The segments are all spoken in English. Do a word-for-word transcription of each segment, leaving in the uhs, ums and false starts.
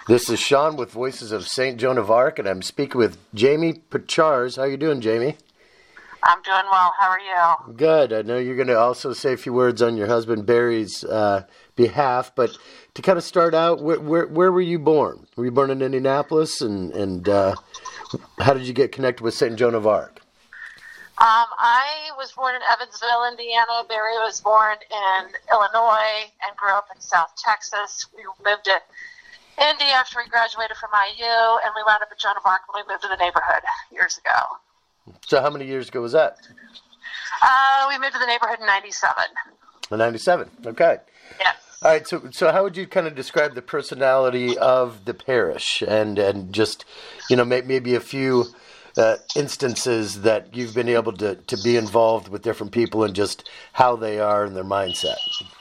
This is Sean with Voices of Saint Joan of Arc, and I'm speaking with Jamie Pachars. How you doing, Jamie? I'm doing well. How are you? Good. I know you're going to also say a few words on your husband Barry's uh, behalf, but to kind of start out, where, where where were you born? Were you born in Indianapolis, and and uh, how did you get connected with Saint Joan of Arc? Um, I was born in Evansville, Indiana. Barry was born in Illinois and grew up in South Texas. We moved to Indy after we graduated from I U, and we wound up at Joan of Arc when we moved to the neighborhood years ago. So how many years ago was that? Uh, we moved to the neighborhood in ninety-seven. In ninety-seven, okay. Yes. All right, so so how would you kind of describe the personality of the parish, and, and just, you know, maybe a few uh, instances that you've been able to, to be involved with different people and just how they are and their mindset?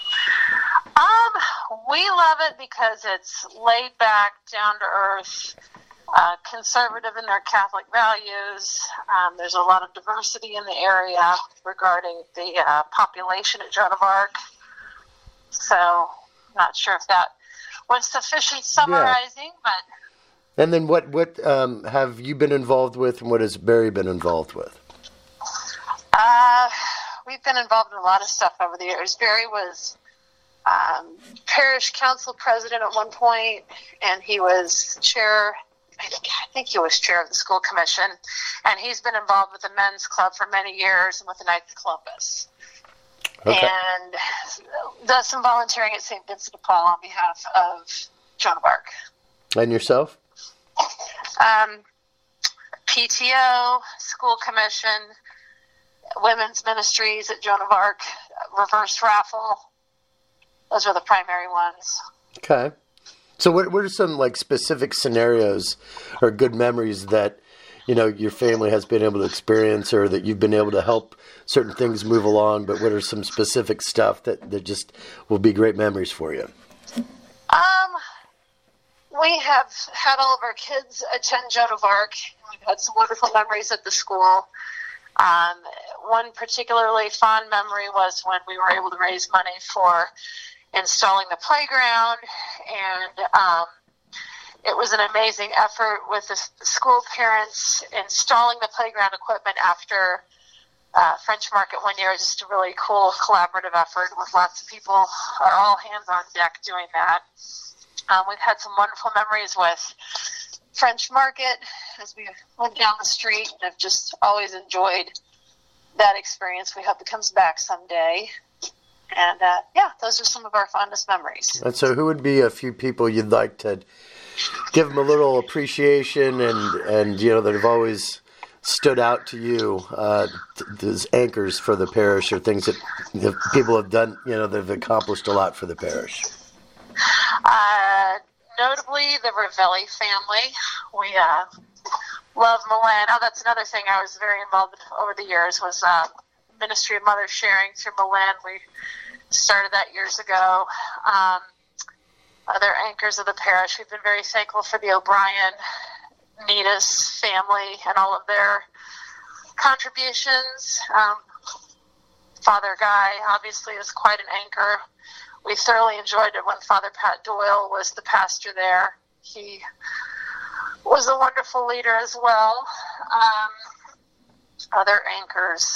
Um, we love it because it's laid back, down to earth, uh, conservative in their Catholic values. Um, there's a lot of diversity in the area regarding the uh, population at Joan of Arc. So, not sure if that was sufficient summarizing, yeah. but... And then what, what um, have you been involved with, and what has Barry been involved with? Uh, we've been involved in a lot of stuff over the years. Barry was um, parish council president at one point, and he was chair, I think, I think he was chair of the school commission, and he's been involved with the men's club for many years and with the Knights of Columbus. Okay. And does some volunteering at Saint Vincent de Paul on behalf of Joan of Arc. And yourself? Um, P T O, school commission, women's ministries at Joan of Arc, reverse raffle. Those are the primary ones. Okay. So what, what are some like specific scenarios or good memories that, you know, your family has been able to experience, or that you've been able to help certain things move along, but what are some specific stuff that, that just will be great memories for you? Um, we have had all of our kids attend Joan of Arc. We've had some wonderful memories at the school. Um, one particularly fond memory was when we were able to raise money for installing the playground, and um, it was an amazing effort with the school parents installing the playground equipment after uh, French Market one year. Just a really cool collaborative effort with lots of people, or all hands on deck doing that. Um, we've had some wonderful memories with French Market as we went down the street, and have just always enjoyed that experience. We hope it comes back someday. And, uh, yeah, those are some of our fondest memories. And so who would be a few people you'd like to give them a little appreciation and, and you know, that have always stood out to you uh, as anchors for the parish, or things that the people have done, you know, that have accomplished a lot for the parish? Uh, notably, the Ravelli family. We uh, love Milan. Oh, that's another thing I was very involved with over the years was uh, Ministry of Mother Sharing through Milan. We started that years ago. Um, other anchors of the parish, we've been very thankful for the O'Brien Needus family and all of their contributions. Um, Father Guy obviously is quite an anchor. We thoroughly enjoyed it when Father Pat Doyle was the pastor there. He was a wonderful leader as well. Um, other anchors,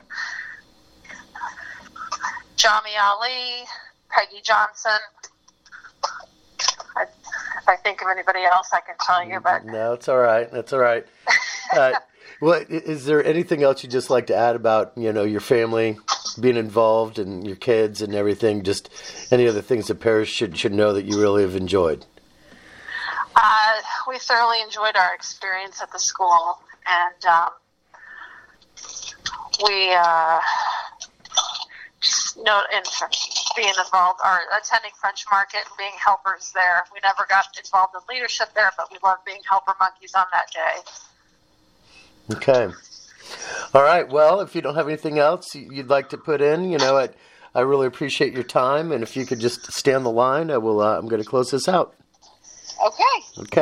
Jami Ali, Peggy Johnson. I, if I think of anybody else, I can tell you, but... No, it's all right. That's all right. Uh, well, is there anything else you'd just like to add about, you know, your family being involved and your kids and everything? Just any other things the parish should, should know that you really have enjoyed? Uh, we thoroughly enjoyed our experience at the school, and um, we... Uh, No, in being involved or attending French Market and being helpers there. We never got involved in leadership there, but we loved being helper monkeys on that day. Okay. All right. Well, if you don't have anything else you'd like to put in, you know, I, I really appreciate your time. And if you could just stay on the line, I will. Uh, I'm going to close this out. Okay. Okay.